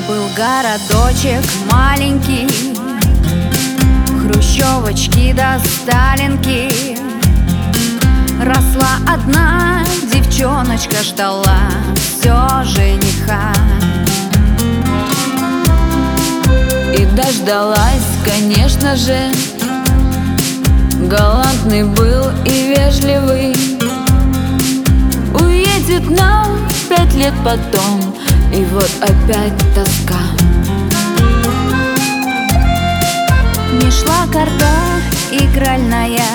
Был городочек маленький, хрущевочки до Сталинки. Росла одна девчоночка, ждала все жениха. И дождалась, конечно же. Галантный был и вежливый. Уедет на 5 лет потом, и вот опять тоска. Не шла карта игральная,